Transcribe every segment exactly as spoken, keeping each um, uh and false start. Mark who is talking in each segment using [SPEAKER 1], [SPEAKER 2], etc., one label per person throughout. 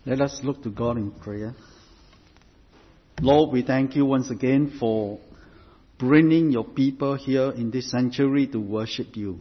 [SPEAKER 1] Let us look to God in prayer. Lord, we thank you once again for bringing your people here in this sanctuary to worship you.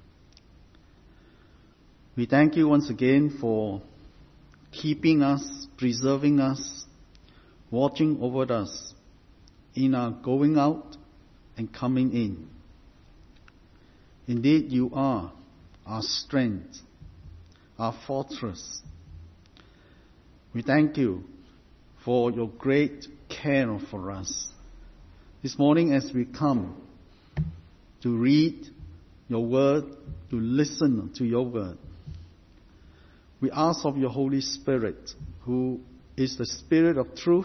[SPEAKER 1] We thank you once again for keeping us, preserving us, watching over us in our going out and coming in. Indeed, you are our strength, our fortress. We thank you for your great care for us. This morning as we come to read your word, to listen to your word, we ask of your Holy Spirit, who is the Spirit of truth,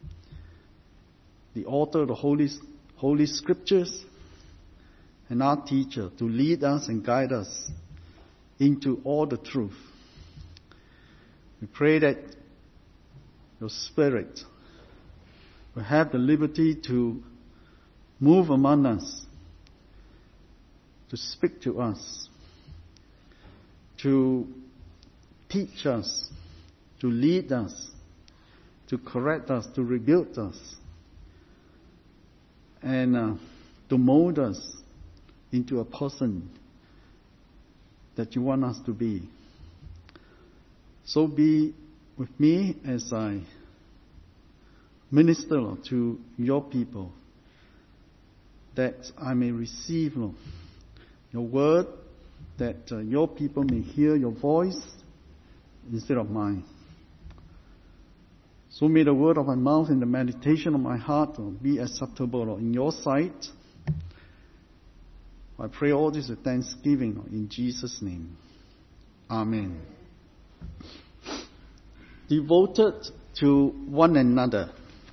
[SPEAKER 1] the author of the Holy, Holy Scriptures, and our teacher, to lead us and guide us into all the truth. We pray that your Spirit will have the liberty to move among us, to speak to us, to teach us, to lead us, to correct us, to rebuild us, and uh, to mold us into a person that you want us to be. So be with me as I minister to your people, that I may receive, Lord, your word, that uh, your people may hear your voice instead of mine. So may the word of my mouth and the meditation of my heart Lord, be acceptable Lord, in your sight. I pray all this with thanksgiving Lord, in Jesus' name. Amen. Devoted to one another.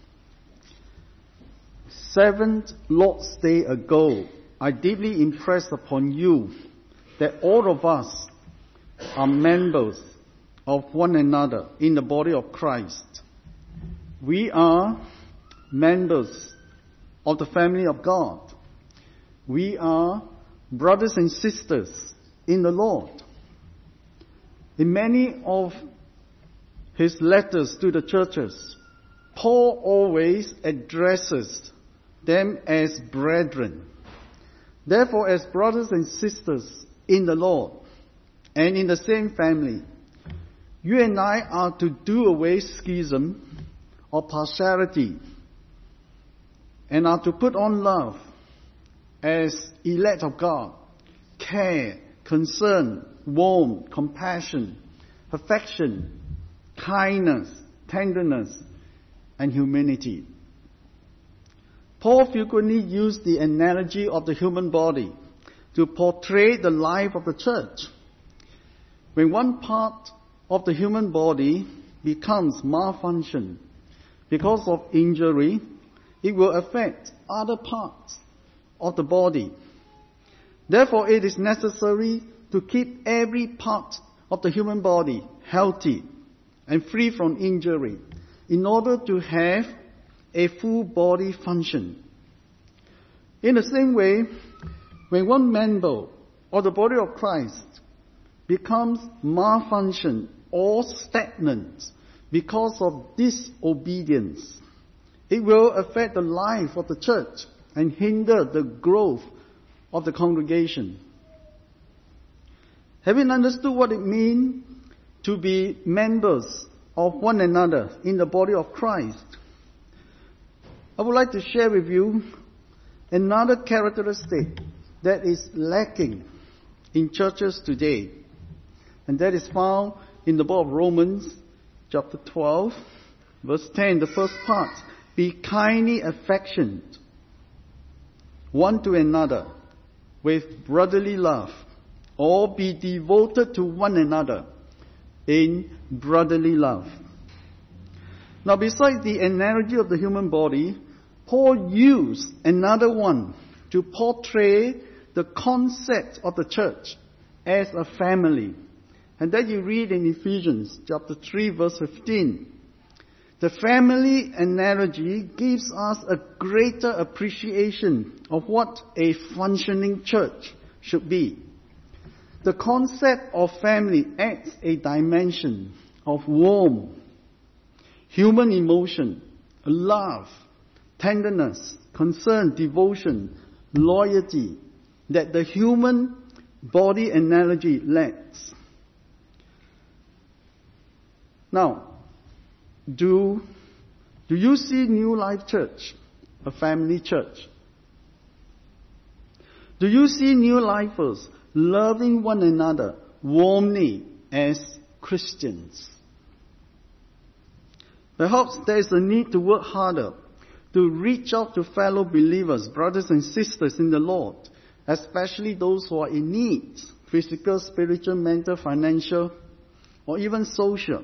[SPEAKER 1] Seventh Lord's Day ago, I deeply impressed upon you that all of us are members of one another in the body of Christ. We are members of the family of God. We are brothers and sisters in the Lord. In many of his letters to the churches, Paul always addresses them as brethren. Therefore, as brothers and sisters in the Lord and in the same family, you and I are to do away schism or partiality and are to put on love as elect of God, care, concern, warmth, compassion, affection, kindness, tenderness, and humanity. Paul frequently used the analogy of the human body to portray the life of the church. When one part of the human body becomes malfunction because of injury, it will affect other parts of the body. Therefore, it is necessary to keep every part of the human body healthy and free from injury in order to have a full body function. In the same way, when one member of the body of Christ becomes malfunction or stagnant because of disobedience, it will affect the life of the church and hinder the growth of the congregation. Having understood what it means to be members of one another in the body of Christ, I would like to share with you another characteristic that is lacking in churches today, and that is found in the book of Romans, chapter twelve, verse ten, the first part. Be kindly affectionate one to another with brotherly love, or be devoted to one another in brotherly love. Now, besides the analogy of the human body, Paul used another one to portray the concept of the church as a family. And that you read in Ephesians chapter three, verse fifteen. The family analogy gives us a greater appreciation of what a functioning church should be. The concept of family adds a dimension of warmth human emotion, love, tenderness, concern, devotion, loyalty that the human body analogy lacks. Now, do, do you see New Life Church, a family church? Do you see New Lifers loving one another warmly as Christians? Perhaps there is a need to work harder to reach out to fellow believers, brothers and sisters in the Lord, especially those who are in need, physical, spiritual, mental, financial, or even social.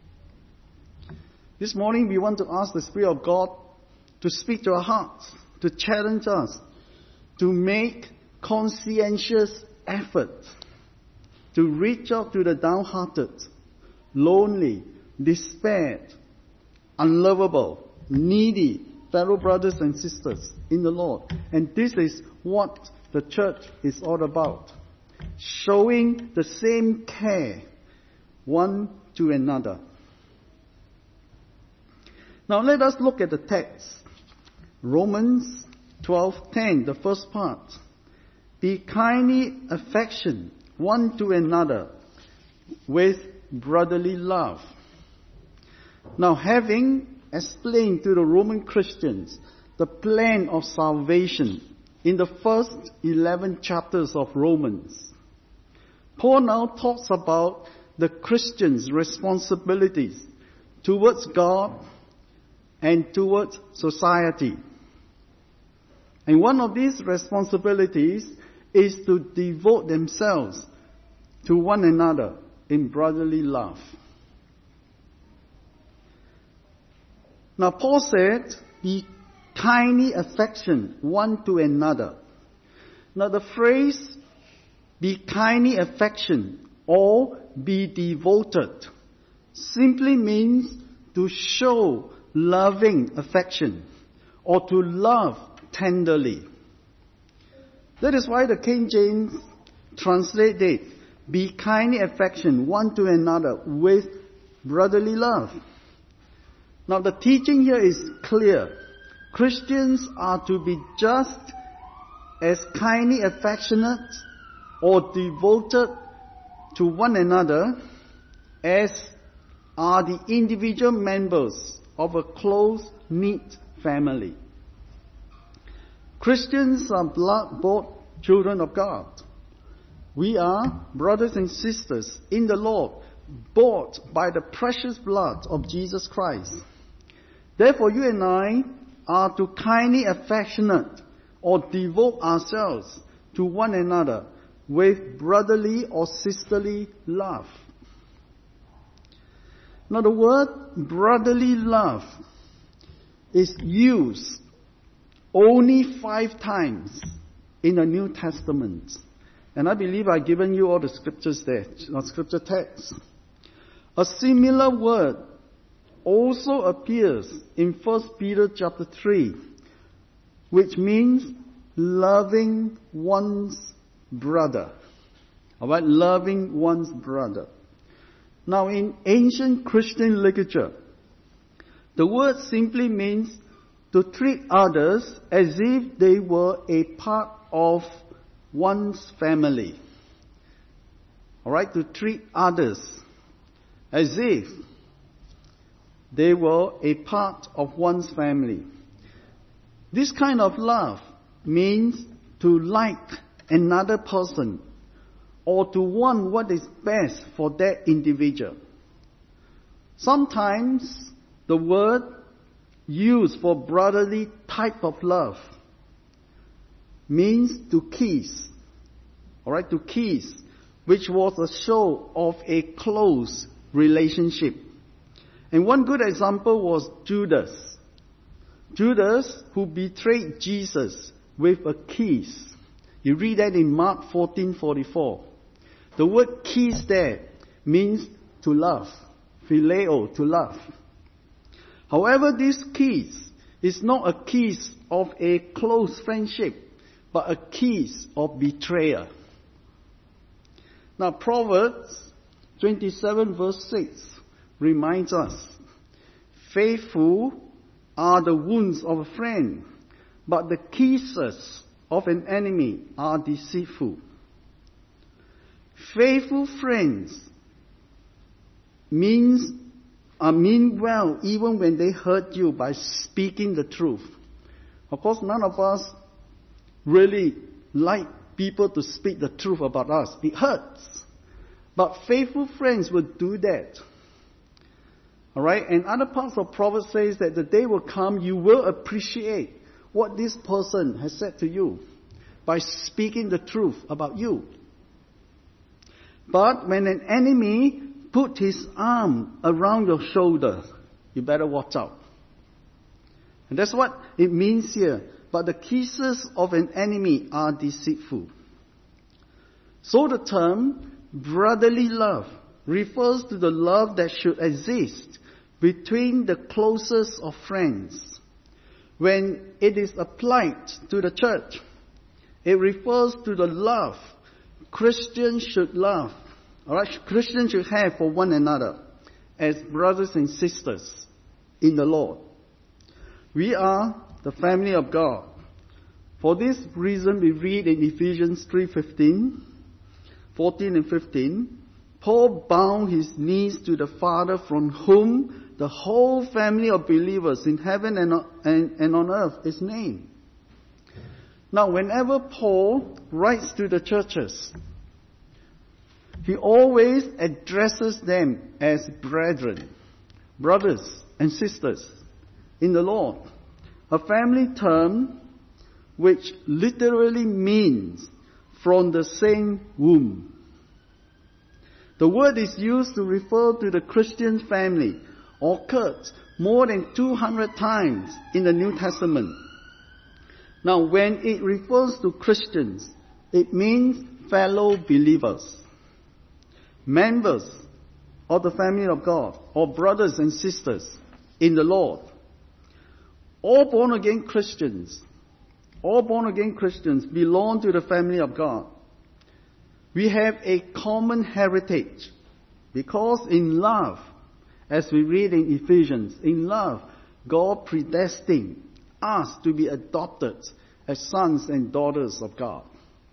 [SPEAKER 1] This morning we want to ask the Spirit of God to speak to our hearts, to challenge us, to make conscientious effort to reach out to the downhearted, lonely, despaired, unlovable, needy fellow brothers and sisters in the Lord. And this is what the church is all about. Showing the same care one to another. Now let us look at the text. Romans twelve ten, the first part. Be kindly affection one to another with brotherly love. Now, having explained to the Roman Christians the plan of salvation in the first eleven chapters of Romans, Paul now talks about the Christians' responsibilities towards God and towards society. And one of these responsibilities is to devote themselves to one another in brotherly love. Now Paul said, be kindly affection one to another. Now the phrase, be kindly affection or be devoted, simply means to show loving affection or to love tenderly. That is why the King James translate it, be kindly affection one to another with brotherly love. Now the teaching here is clear. Christians are to be just as kindly affectionate or devoted to one another as are the individual members of a close-knit family. Christians are blood-bought children of God. We are brothers and sisters in the Lord, bought by the precious blood of Jesus Christ. Therefore, you and I are to kindly affectionate or devote ourselves to one another with brotherly or sisterly love. Now, the word brotherly love is used only five times in the New Testament. And I believe I've given you all the scriptures there, not scripture text. A similar word also appears in First Peter chapter three, which means loving one's brother. Alright, loving one's brother. Now in ancient Christian literature, the word simply means to treat others as if they were a part of one's family. Alright, to treat others as if they were a part of one's family. This kind of love means to like another person or to want what is best for that individual. Sometimes the word used for brotherly type of love means to kiss. Alright, to kiss, which was a show of a close relationship. And one good example was Judas. Judas who betrayed Jesus with a kiss. You read that in Mark fourteen forty-four. The word kiss there means to love. Phileo, to love. However, this kiss is not a kiss of a close friendship, but a kiss of betrayal. Now, Proverbs twenty-seven verse six reminds us, Faithful are the wounds of a friend, but the kisses of an enemy are deceitful. Faithful friends means uh, mean well even when they hurt you by speaking the truth. Of course, none of us really like people to speak the truth about us. It hurts. But faithful friends will do that. Alright? And other parts of Proverbs says that the day will come you will appreciate what this person has said to you by speaking the truth about you. But when an enemy put his arm around your shoulder, you better watch out. And that's what it means here. But the kisses of an enemy are deceitful. So the term brotherly love refers to the love that should exist between the closest of friends. When it is applied to the church, it refers to the love Christians should love, alright, Christians should have for one another as brothers and sisters in the Lord. We are the family of God. For this reason we read in Ephesians three fifteen, fourteen and fifteen, Paul bowed his knees to the Father from whom the whole family of believers in heaven and, and, and on earth is named. Now, whenever Paul writes to the churches, he always addresses them as brethren, brothers and sisters in the Lord. A family term which literally means from the same womb. The word is used to refer to the Christian family, occurs more than two hundred times in the New Testament. Now, when it refers to Christians, it means fellow believers, members of the family of God, or brothers and sisters in the Lord. All born-again Christians, all born-again Christians belong to the family of God. We have a common heritage because in love, as we read in Ephesians, in love, God predestined us to be adopted as sons and daughters of God.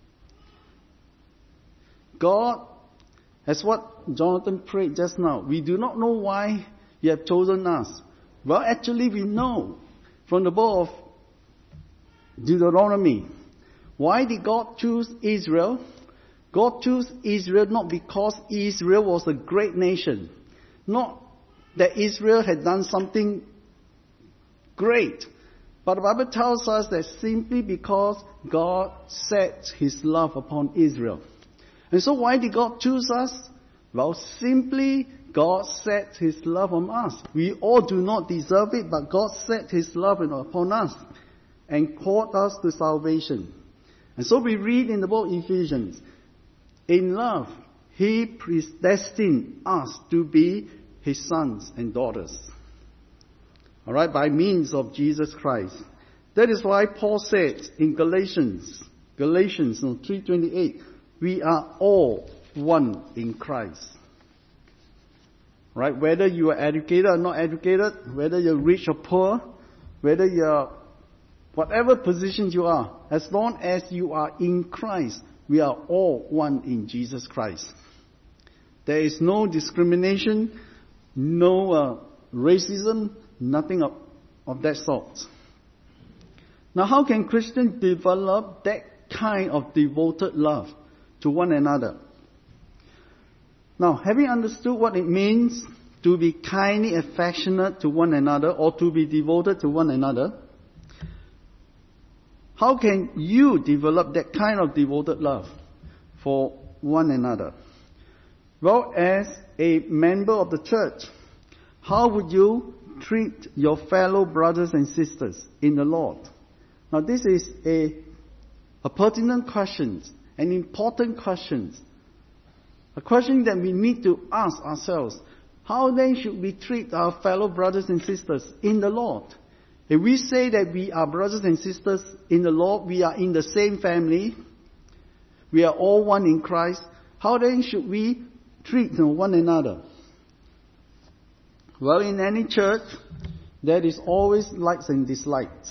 [SPEAKER 1] God, as what Jonathan prayed just now, we do not know why you have chosen us. Well, actually we know from the book of Deuteronomy. Why did God choose Israel? God chose Israel not because Israel was a great nation. Not that Israel had done something great. But the Bible tells us that simply because God set His love upon Israel. And so why did God choose us? Well, simply God set His love on us. We all do not deserve it, but God set His love upon us and called us to salvation. And so we read in the book of Ephesians, in love, He predestined us to be His sons and daughters. Alright, by means of Jesus Christ. That is why Paul said in Galatians, Galatians three twenty-eight, we are all one in Christ. Right? Whether you are educated or not educated, whether you're rich or poor, whether you're whatever position you are, as long as you are in Christ, we are all one in Jesus Christ. There is no discrimination, no uh, racism, nothing of, of that sort. Now, how can Christians develop that kind of devoted love to one another? Now, having understood what it means to be kindly affectionate to one another or to be devoted to one another, how can you develop that kind of devoted love for one another? Well, as a member of the church, how would you treat your fellow brothers and sisters in the Lord? Now, this is a, a pertinent question, an important question, a question that we need to ask ourselves. How then should we treat our fellow brothers and sisters in the Lord? If we say that we are brothers and sisters in the Lord, we are in the same family, we are all one in Christ, how then should we treat one another? Well, in any church, there is always likes and dislikes.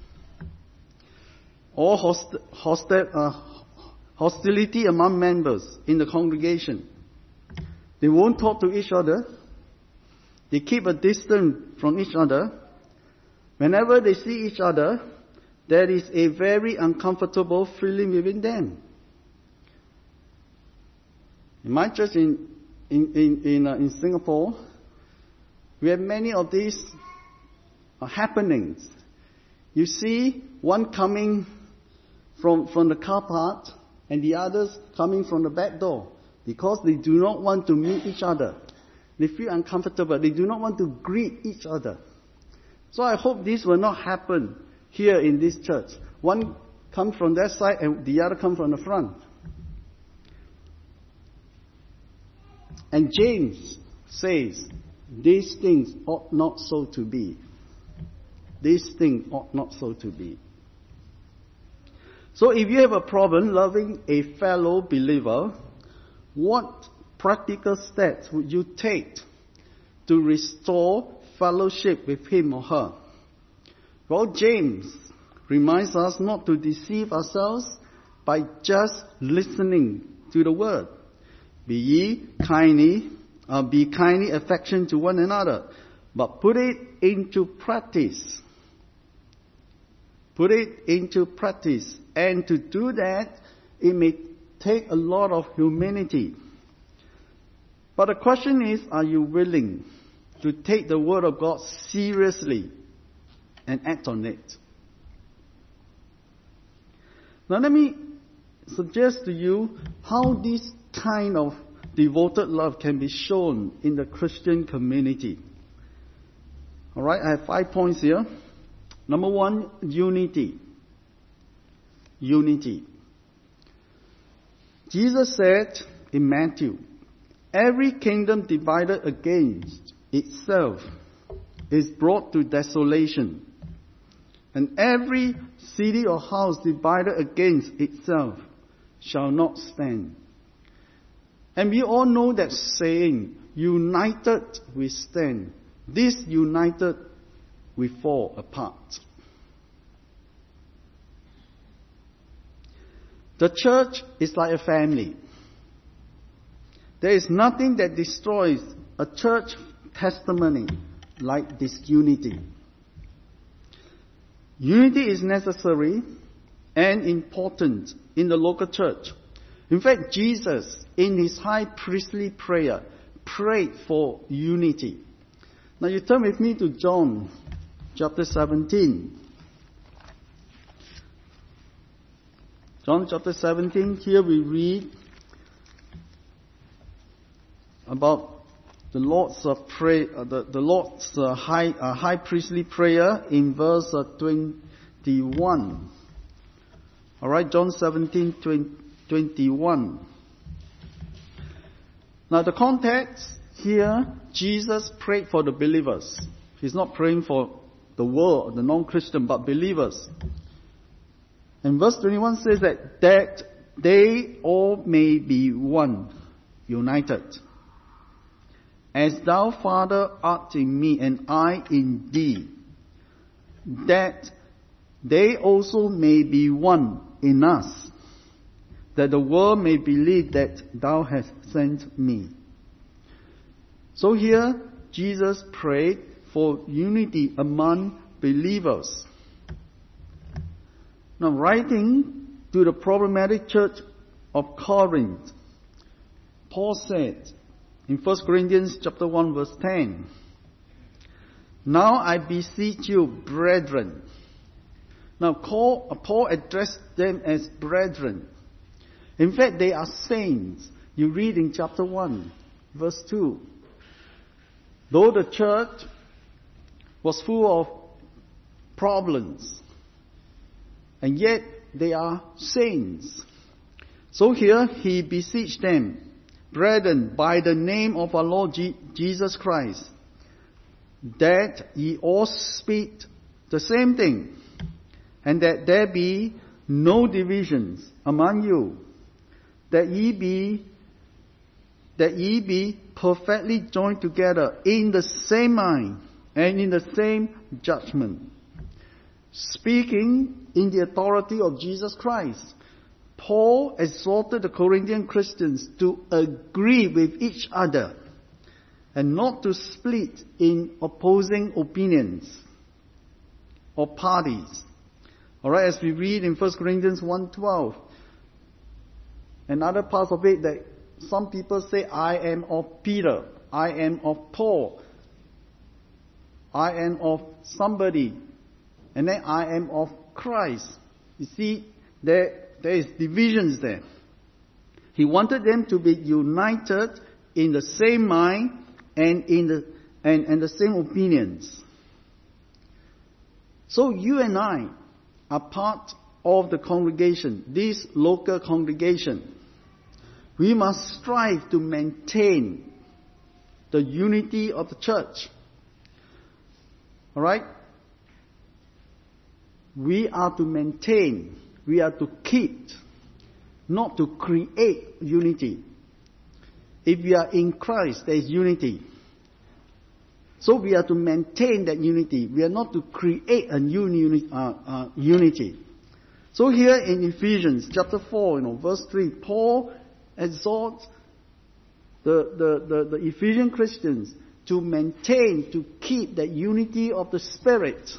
[SPEAKER 1] Or host, host, uh, hostility among members in the congregation. They won't talk to each other. They keep a distance from each other. Whenever they see each other, there is a very uncomfortable feeling within them. In my church in in in in, uh, in Singapore, we have many of these uh, happenings. You see one coming from from the car park and the others coming from the back door because they do not want to meet each other. They feel uncomfortable. They do not want to greet each other. So I hope this will not happen here in this church. One comes from that side and the other comes from the front. And James says, these things ought not so to be. These things ought not so to be. So if you have a problem loving a fellow believer, what practical steps would you take to restore fellowship with him or her? Well, James reminds us not to deceive ourselves by just listening to the word. Be ye kindly, uh, be kindly affection to one another, but put it into practice. Put it into practice. And to do that, it may take a lot of humility. But the question is, are you willing to take the word of God seriously and act on it? Now let me suggest to you how this kind of devoted love can be shown in the Christian community. Alright, I have five points here. Number one, unity. Unity. Jesus said in Matthew, every kingdom divided against itself is brought to desolation, and every city or house divided against itself shall not stand. And we all know that saying, united we stand. Disunited we fall apart. The church is like a family. There is nothing that destroys a church testimony like disunity. Unity is necessary and important in the local church. In fact, Jesus, in his high priestly prayer, prayed for unity. Now you turn with me to John chapter seventeen. John chapter seventeen, here we read about the Lord's uh, pray, uh, the, the Lord's uh, high uh, high priestly prayer in verse uh, twenty-one. All right, John seventeen twenty-one. Now the context here, Jesus prayed for the believers. He's not praying for the world, the non-Christian, but believers. And verse twenty-one says that, that they all may be one, united. As thou, Father, art in me, and I in thee, that they also may be one in us, that the world may believe that thou hast sent me. So here, Jesus prayed for unity among believers. Now, writing to the problematic church of Corinth, Paul said in First Corinthians chapter one verse ten, now I beseech you, brethren. Now, Paul addressed them as brethren. In fact, they are saints. You read in chapter one, verse two. Though the church was full of problems, and yet they are saints. So here he beseeched them, brethren, by the name of our Lord G- Jesus Christ, that ye all speak the same thing, and that there be no divisions among you, that ye be that ye be perfectly joined together in the same mind and in the same judgment. Speaking in the authority of Jesus Christ, Paul exhorted the Corinthian Christians to agree with each other and not to split in opposing opinions or parties. Alright, as we read in First Corinthians one twelve, and other parts of it, that some people say, I am of Peter, I am of Paul, I am of somebody, and then I am of Christ. You see, there, there is divisions there. He wanted them to be united in the same mind and in the and, and the same opinions. So you and I are part of the congregation, this local congregation. We must strive to maintain the unity of the church. Alright? We are to maintain, we are to keep, not to create unity. If we are in Christ, there is unity. So we are to maintain that unity. We are not to create a new uni- uh, uh, unity. So here in Ephesians chapter four, you know, verse three, Paul exhorts the, the, the, the Ephesian Christians to maintain, to keep that unity of the Spirit.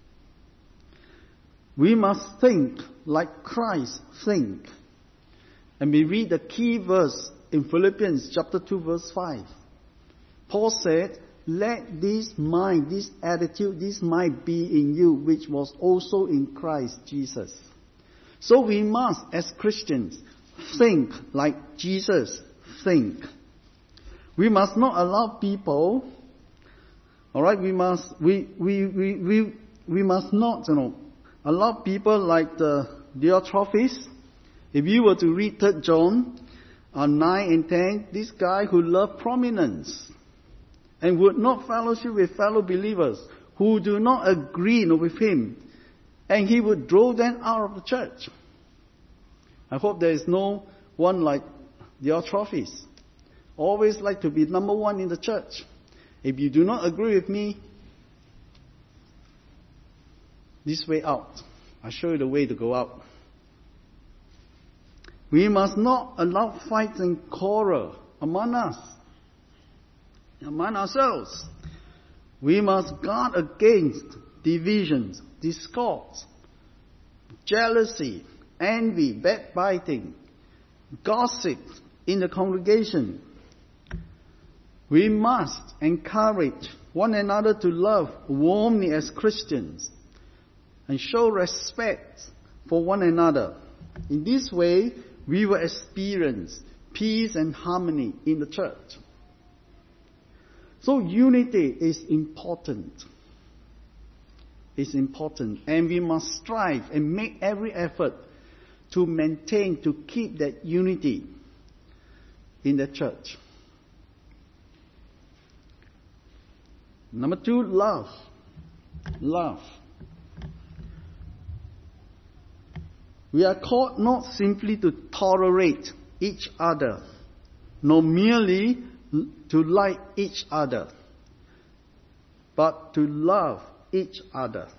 [SPEAKER 1] We must think like Christ think. And we read the key verse in Philippians chapter two verse five. Paul said, let this mind, this attitude, this mind be in you, which was also in Christ Jesus. So we must, as Christians, think like Jesus think. We must not allow people, alright, we must, we, we, we, we, we must not, you know, allow people like the Diotrephes. If you were to read Third John uh, nine and ten, this guy who loved prominence and would not fellowship with fellow believers who do not agree with him, and he would draw them out of the church. I hope there is no one like Diotrephes. Always like to be number one in the church. If you do not agree with me, this way out. I'll show you the way to go out. We must not allow fights and quarrel among us, among ourselves. We must guard against divisions, discords, jealousy, envy, backbiting, gossip in the congregation. We must encourage one another to love warmly as Christians and show respect for one another. In this way, we will experience peace and harmony in the church. So unity is important. It's important. And we must strive and make every effort to maintain, to keep that unity in the church. Number two, love. Love. We are called not simply to tolerate each other, nor merely to like each other, but to love each other.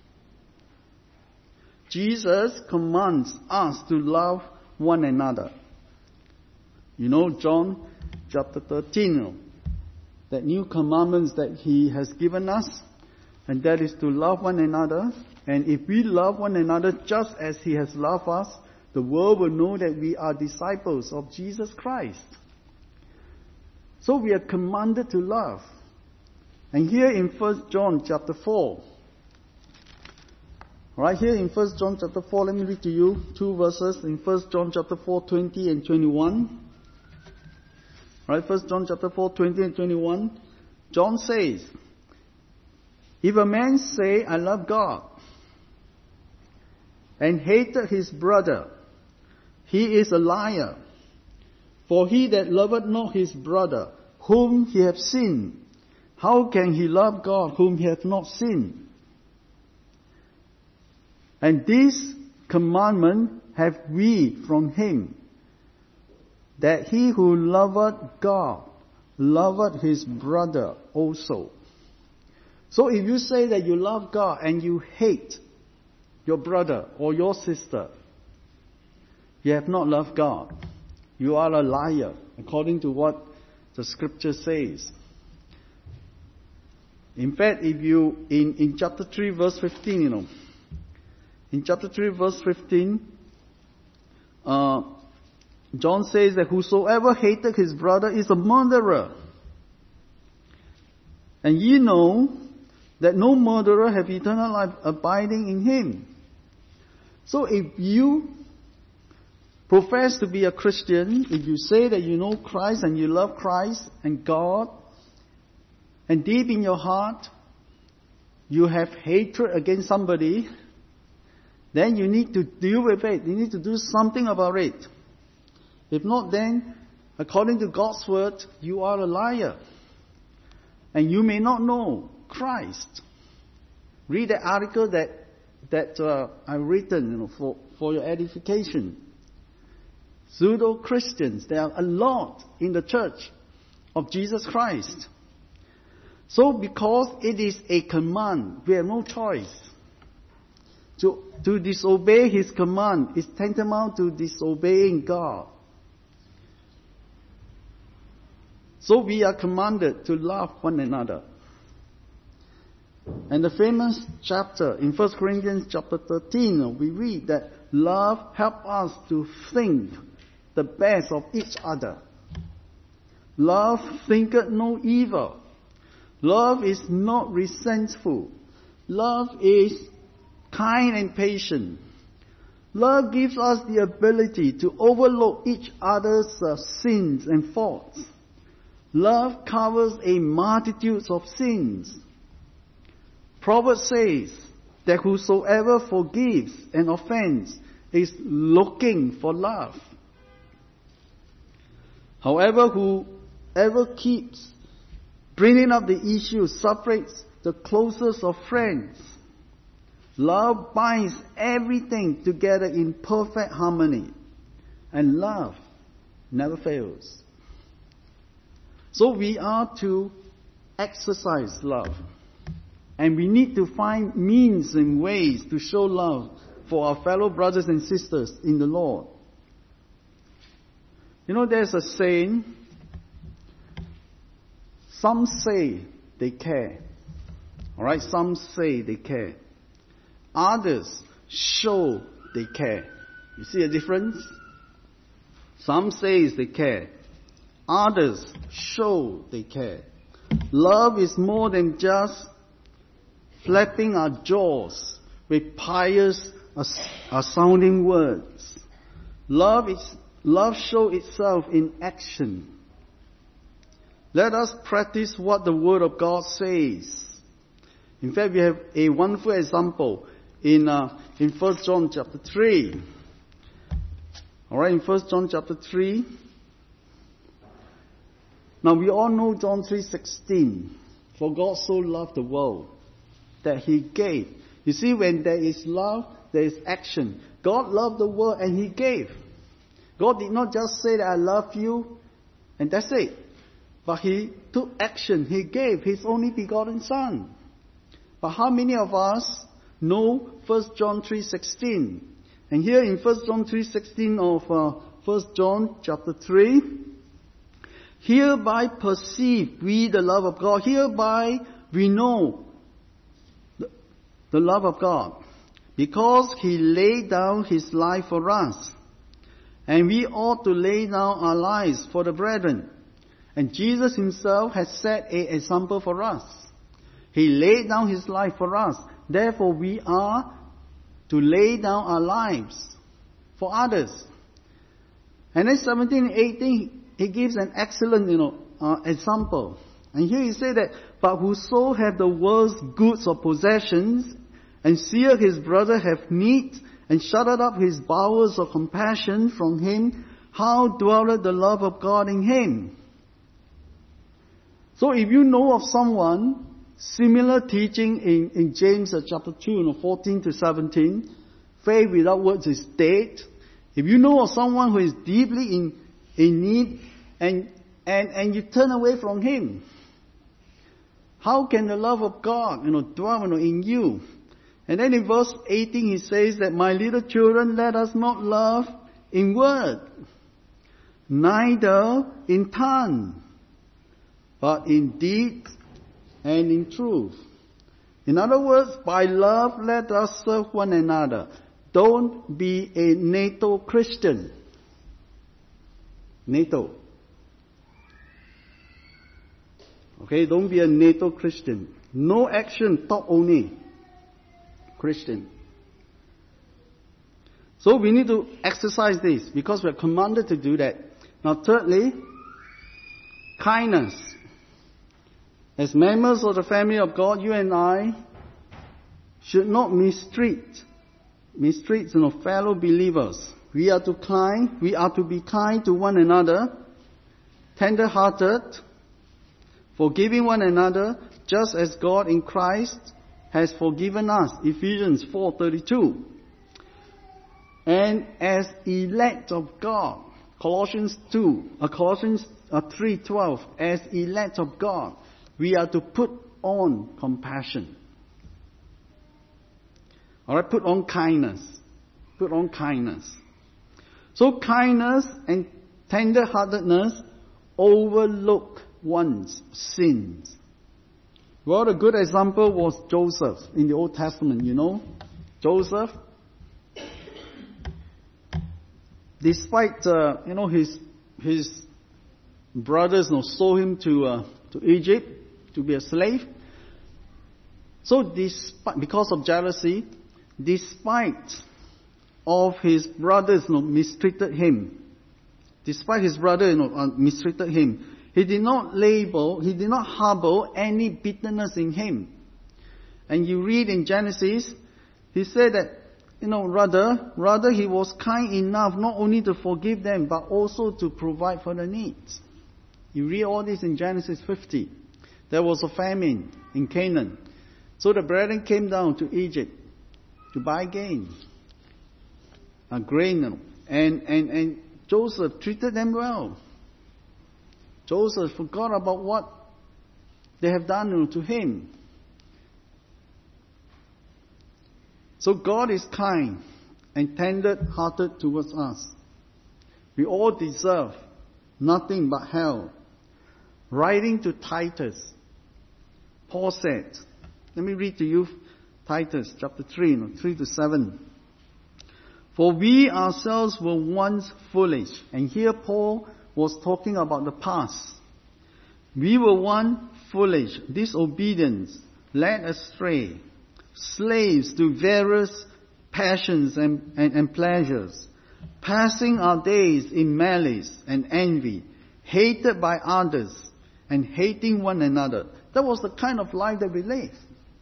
[SPEAKER 1] Jesus commands us to love one another. You know, John chapter thirteen, you know, that new commandments that he has given us, and that is to love one another. And if we love one another just as he has loved us, the world will know that we are disciples of Jesus Christ. So we are commanded to love. And here in First John chapter four, right here in First John chapter four, let me read to you two verses in First John chapter four, twenty and twenty-one. Right, First John chapter four, twenty and twenty-one. John says, if a man say, I love God, and hated his brother, he is a liar. For he that loveth not his brother, whom he hath seen, how can he love God whom he hath not seen? And this commandment have we from him, that he who loveth God loveth his brother also. So if you say that you love God and you hate your brother or your sister, you have not loved God. You are a liar, according to what the scripture says. In fact, if you, in, in chapter three, verse fifteen, you know, in chapter three, verse fifteen, uh, John says that whosoever hated his brother is a murderer. And ye know that no murderer have eternal life abiding in him. So if you profess to be a Christian, if you say that you know Christ and you love Christ and God, and deep in your heart you have hatred against somebody, then you need to deal with it. You need to do something about it. If not, then, according to God's word, you are a liar. And you may not know Christ. Read the article that that uh, I've written, you know, for, for your edification. Pseudo-Christians, there are a lot in the church of Jesus Christ. So because it is a command, we have no choice. To, to disobey His command is tantamount to disobeying God. So we are commanded to love one another. And the famous chapter in First Corinthians chapter thirteen, we read that love helps us to think the best of each other. Love thinketh no evil. Love is not resentful. Love is kind and patient. Love gives us the ability to overlook each other's uh, sins and faults. Love covers a multitude of sins. Proverbs says that whosoever forgives an offense is looking for love. However, whoever keeps bringing up the issue separates the closest of friends. Love binds everything together in perfect harmony. And love never fails. So we are to exercise love. And we need to find means and ways to show love for our fellow brothers and sisters in the Lord. You know, there's a saying, some say they care. Alright, some say they care. Others show they care. You see a difference? Some say they care. Others show they care. Love is more than just flapping our jaws with pious uh, sounding words. Love is love shows itself in action. Let us practice what the Word of God says. In fact, we have a wonderful example in uh, in First John chapter three. All right, in First John chapter three. Now we all know John three sixteen. For God so loved the world that He gave. You see, when there is love, there is action. God loved the world and He gave. God did not just say that I love you and that's it. But He took action. He gave His only begotten Son. But how many of us know First John three sixteen? And here in First John three sixteen of uh, First John chapter three, hereby perceive we the love of God. Hereby we know the, the love of God, because He laid down His life for us. And we ought to lay down our lives for the brethren. And Jesus Himself has set an example for us. He laid down His life for us. Therefore we are to lay down our lives for others. And then seventeen and eighteen, He gives an excellent, you know, uh, example. And here He said that, but whoso have the world's goods or possessions, and seeth his brother have need, and shutted up his bowels of compassion from him, how dwelleth the love of God in him? So if you know of someone, similar teaching in, in James uh, chapter two, you know, fourteen to seventeen, faith without works is dead. If you know of someone who is deeply in, in need, and, and, and you turn away from him, How can the love of God, you know, dwell, you know, in you? And then in verse eighteen he says that, my little children, let us not love in word, neither in tongue, but in deed and in truth. In other words, by love let us serve one another. Don't be a NATO Christian. NATO. Okay, don't be a NATO Christian. No action, talk only. Christian. So we need to exercise this because we are commanded to do that. Now thirdly, kindness. As members of the family of God, you and I should not mistreat, mistreat you know, fellow believers. We are to kind, we are to be kind to one another, tender-hearted, forgiving one another, just as God in Christ has forgiven us. Ephesians four thirty-two. And as elect of God, Colossians two, uh, Colossians uh, three twelve. As elect of God, we are to put on compassion. All right, put on kindness. Put on kindness. So kindness and tender-heartedness overlook one's sins. Well, a good example was Joseph in the Old Testament, you know. Joseph, despite, uh, you know, his his brothers you know, sold him to uh, to Egypt to be a slave. So despite, because of jealousy, despite of his brothers you know, mistreated him, despite his brother you know, uh, mistreated him, he did not label, he did not harbor any bitterness in him. And you read in Genesis, he said that, you know, rather, rather he was kind enough not only to forgive them, but also to provide for their needs. You read all this in Genesis fifty. There was a famine in Canaan. So the brethren came down to Egypt to buy grain, a grain, and, and, and Joseph treated them well. Joseph forgot about what they have done to him. So God is kind and tender-hearted towards us. We all deserve nothing but hell. Writing to Titus, Paul said, let me read to you Titus chapter three, three to seven. For we ourselves were once foolish. And here Paul was talking about the past. We were once foolish, disobedient, led astray, slaves to various passions and, and, and pleasures, passing our days in malice and envy, hated by others, and hating one another. That was the kind of life that we lived.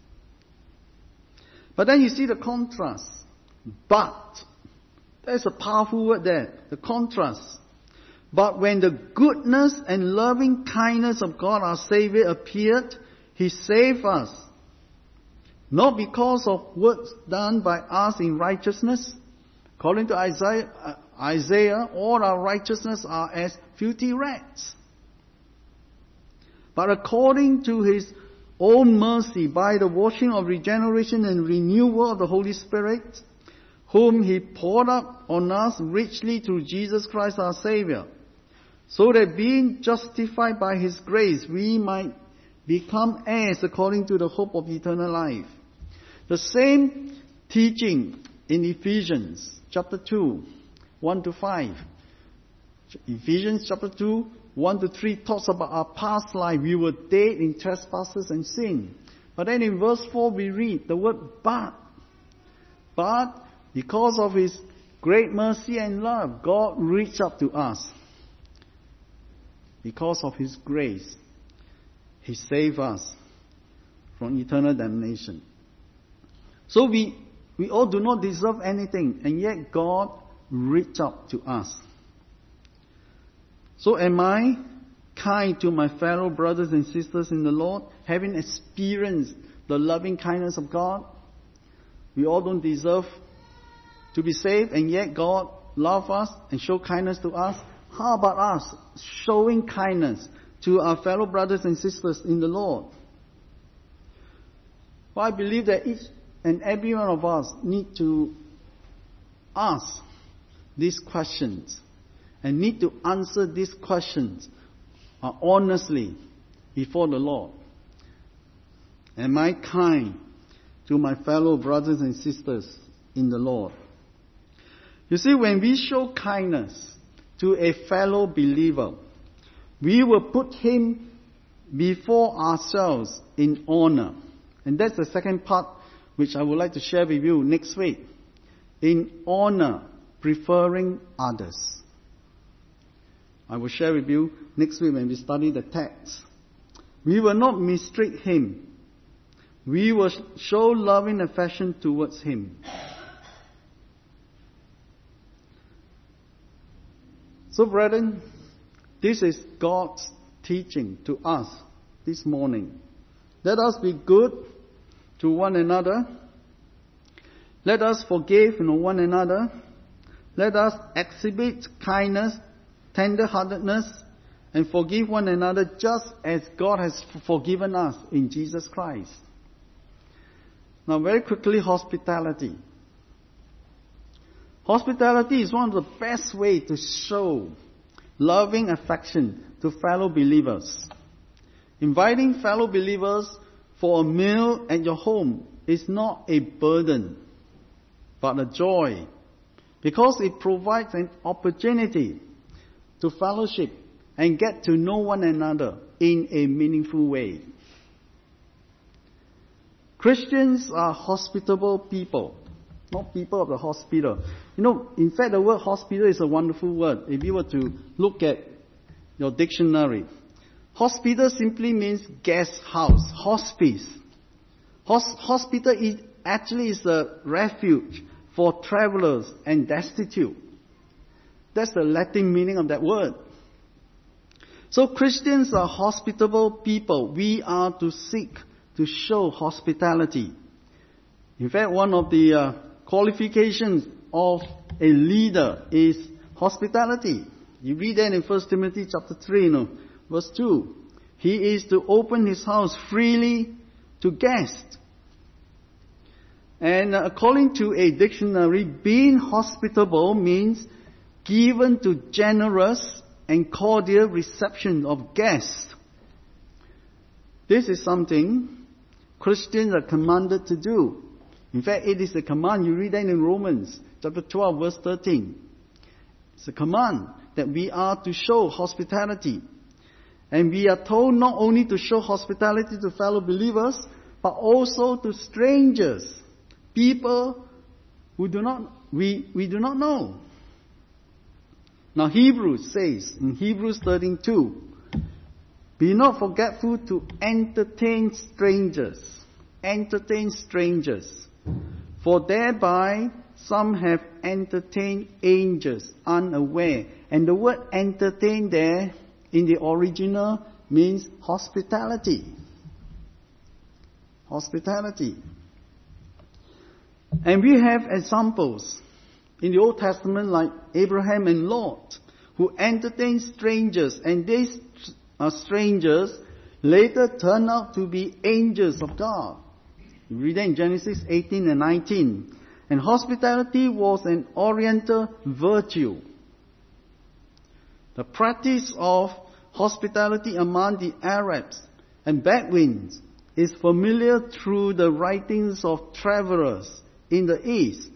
[SPEAKER 1] But then you see the contrast. But, there's a powerful word there, the contrast. But when the goodness and loving kindness of God our Savior appeared, He saved us. Not because of works done by us in righteousness. According to Isaiah, uh, Isaiah, all our righteousness are as filthy rags. But according to His own mercy, by the washing of regeneration and renewal of the Holy Spirit, whom He poured out on us richly through Jesus Christ our Savior, so that being justified by His grace, we might become heirs according to the hope of eternal life. The same teaching in Ephesians chapter two, one to five. Ephesians chapter two, one to three talks about our past life. We were dead in trespasses and sin. But then in verse four we read the word but. But because of His great mercy and love, God reached up to us. Because of His grace, He saved us from eternal damnation. So we, we all do not deserve anything, and yet God reached up to us. So am I kind to my fellow brothers and sisters in the Lord, having experienced the loving kindness of God? We all don't deserve to be saved, and yet God loves us and shows kindness to us. How about us showing kindness to our fellow brothers and sisters in the Lord? But I believe that each and every one of us need to ask these questions and need to answer these questions uh, honestly before the Lord. Am I kind to my fellow brothers and sisters in the Lord? You see, when we show kindness to a fellow believer, we will put him before ourselves in honor. And that's the second part which I would like to share with you next week. In honor, preferring others. I will share with you next week when we study the text. We will not mistreat him. We will show loving affection towards him. So, brethren, this is God's teaching to us this morning. Let us be good to one another. Let us forgive one another. Let us exhibit kindness, tender-heartedness, and forgive one another just as God has forgiven us in Jesus Christ. Now, very quickly, hospitality. Hospitality is one of the best ways to show loving affection to fellow believers. Inviting fellow believers for a meal at your home is not a burden, but a joy, because it provides an opportunity to fellowship and get to know one another in a meaningful way. Christians are hospitable people, not people of the hospital. You know, in fact, the word hospital is a wonderful word. If you were to look at your dictionary, hospital simply means guest house, hospice. Hos- hospital is actually is a refuge for travelers and destitute. That's the Latin meaning of that word. So Christians are hospitable people. We are to seek to show hospitality. In fact, one of the uh, qualifications of a leader is hospitality. You read that in First Timothy chapter three, you know, verse two. He is to open his house freely to guests. And uh, according to a dictionary, being hospitable means given to generous and cordial reception of guests. This is something Christians are commanded to do. In fact, it is a command. You read that in Romans chapter twelve, verse thirteen. It's a command that we are to show hospitality. And we are told not only to show hospitality to fellow believers, but also to strangers, people who do not we, we do not know. Now Hebrews says in Hebrews thirteen two, be not forgetful to entertain strangers. Entertain strangers. For thereby some have entertained angels unaware. And the word entertain there in the original means hospitality. Hospitality. And we have examples in the Old Testament like Abraham and Lot, who entertained strangers, and these uh, strangers later turned out to be angels of God. You read that in Genesis eighteen and nineteen. And hospitality was an Oriental virtue. The practice of hospitality among the Arabs and Bedouins is familiar through the writings of travelers in the East.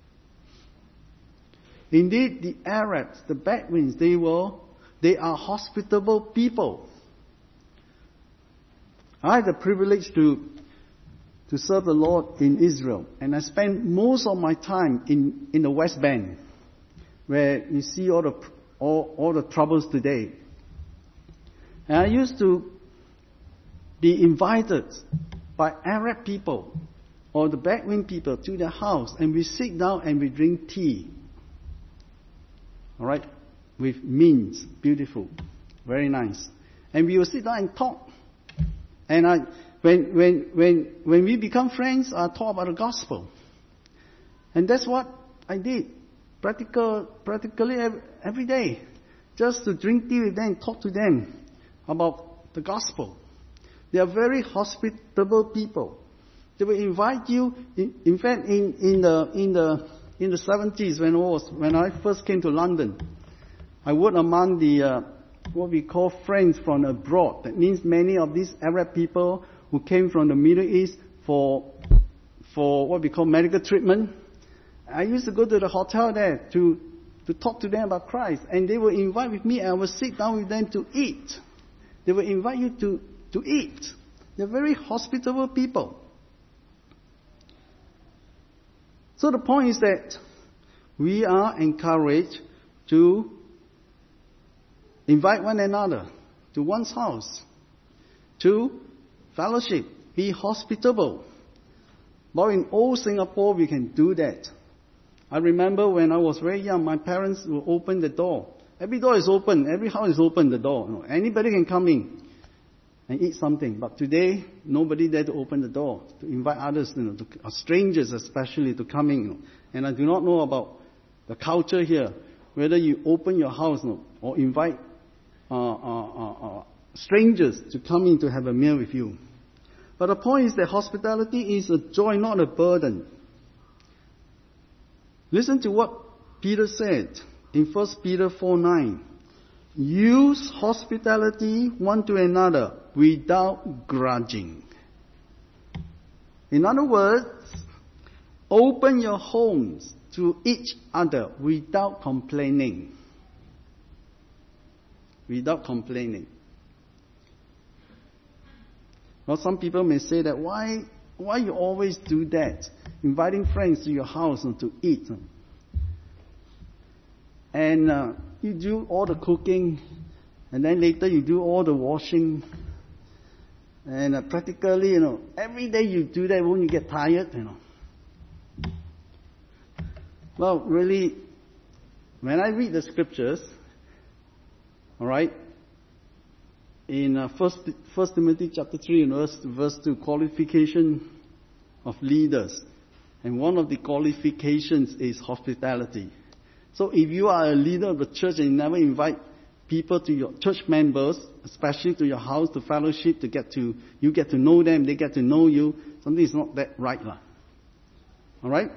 [SPEAKER 1] Indeed, the Arabs, the Bedouins, they were, they are hospitable people. I had the privilege to, to serve the Lord in Israel, and I spent most of my time in, in the West Bank, where you see all the, all, all the troubles today. And I used to be invited by Arab people or the Bedouin people to their house, and we sit down and we drink tea. All right, with mints, beautiful, very nice. And we will sit down and talk. And I, when when when when we become friends, I talk about the gospel. And that's what I did, practical, practically every, every day, just to drink tea with them, and talk to them about the gospel. They are very hospitable people. They will invite you. In, in fact, in, in the in the in the seventies, when I was when I first came to London, I worked among the uh, what we call friends from abroad. That means many of these Arab people who came from the Middle East for for what we call medical treatment. I used to go to the hotel there to to talk to them about Christ, and they will invite with me, and I will sit down with them to eat. They will invite you to to eat. They're very hospitable people. So the point is that we are encouraged to invite one another to one's house, to fellowship, be hospitable. But in old Singapore, we can do that. I remember when I was very young, my parents would open the door. Every door is open, every house is open, the door. You know, anybody can come in and eat something. But today, nobody dare to open the door to invite others, you know, to, or strangers especially, to come in. You know. And I do not know about the culture here, whether you open your house, you know, or invite uh, uh, uh, uh, strangers to come in to have a meal with you. But the point is that hospitality is a joy, not a burden. Listen to what Peter said in First Peter four nine. Use hospitality one to another without grudging. In other words, open your homes to each other without complaining. Without complaining. Now some people may say that, why, why you always do that? Inviting friends to your house and to eat. And uh, you do all the cooking, and then later you do all the washing. And uh, practically, you know, every day you do that, won't you get tired, you know? Well, really, when I read the scriptures, all right, in uh, First, First Timothy chapter three, verse, verse two, qualification of leaders. And one of the qualifications is hospitality. So if you are a leader of the church and you never invite people to your church members, especially to your house, to fellowship, to get to, you get to know them, they get to know you, something is not that right. Lah. Alright?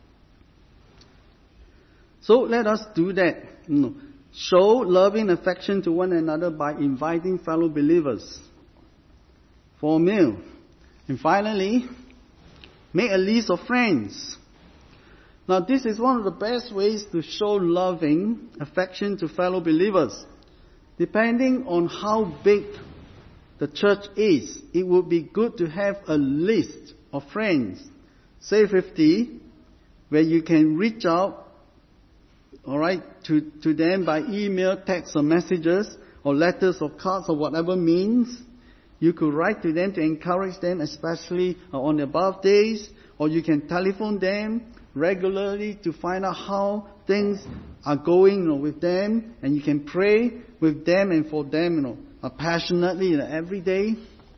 [SPEAKER 1] So let us do that. You know, show loving affection to one another by inviting fellow believers for a meal. And finally, make a list of friends. Now this is one of the best ways to show loving affection to fellow believers. Depending on how big the church is, it would be good to have a list of friends, say fifty, where you can reach out, alright, to, to them by email, text or messages, or letters or cards or whatever means. You could write to them to encourage them, especially on their birthdays, or you can telephone them regularly to find out how things are going, you know, with them, and you can pray with them and for them, you know, uh, passionately, you know, every day.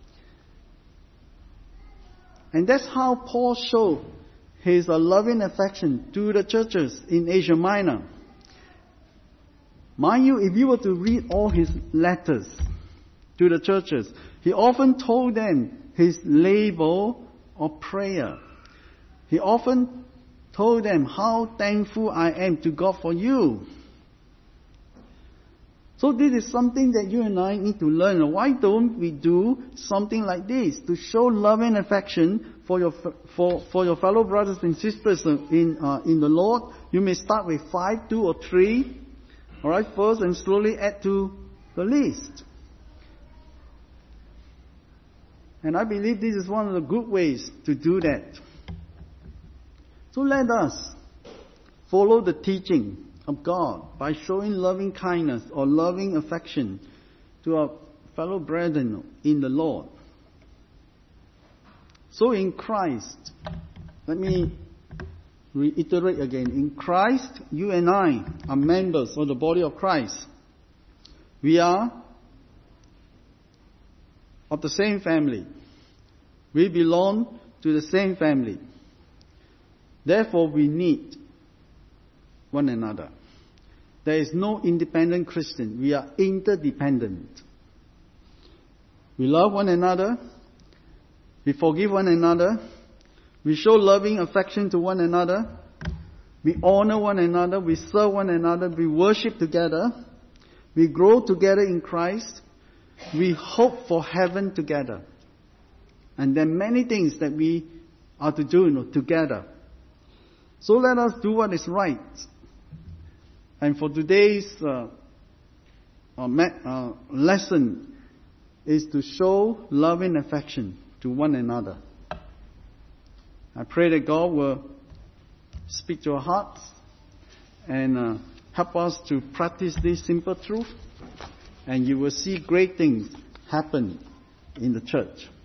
[SPEAKER 1] And that's how Paul showed his uh, loving affection to the churches in Asia Minor. Mind you, if you were to read all his letters to the churches, he often told them his labor of prayer. He often told them how thankful I am to God for you. So this is something that you and I need to learn. Why don't we do something like this to show love and affection for your for for your fellow brothers and sisters in uh, in the Lord? You may start with five, two, or three. All right, first, and slowly add to the list. And I believe this is one of the good ways to do that. So let us follow the teaching of God by showing loving kindness or loving affection to our fellow brethren in the Lord. So in Christ, let me reiterate again, in Christ, you and I are members of the body of Christ. We are of the same family. We belong to the same family. Therefore, we need one another. There is no independent Christian. We are interdependent. We love one another. We forgive one another. We show loving affection to one another. We honor one another. We serve one another. We worship together. We grow together in Christ. We hope for heaven together. And there are many things that we are to do, you know, together. So let us do what is right. And for today's uh, uh, uh, lesson is to show love and affection to one another. I pray that God will speak to our hearts and uh, help us to practice this simple truth, and you will see great things happen in the church.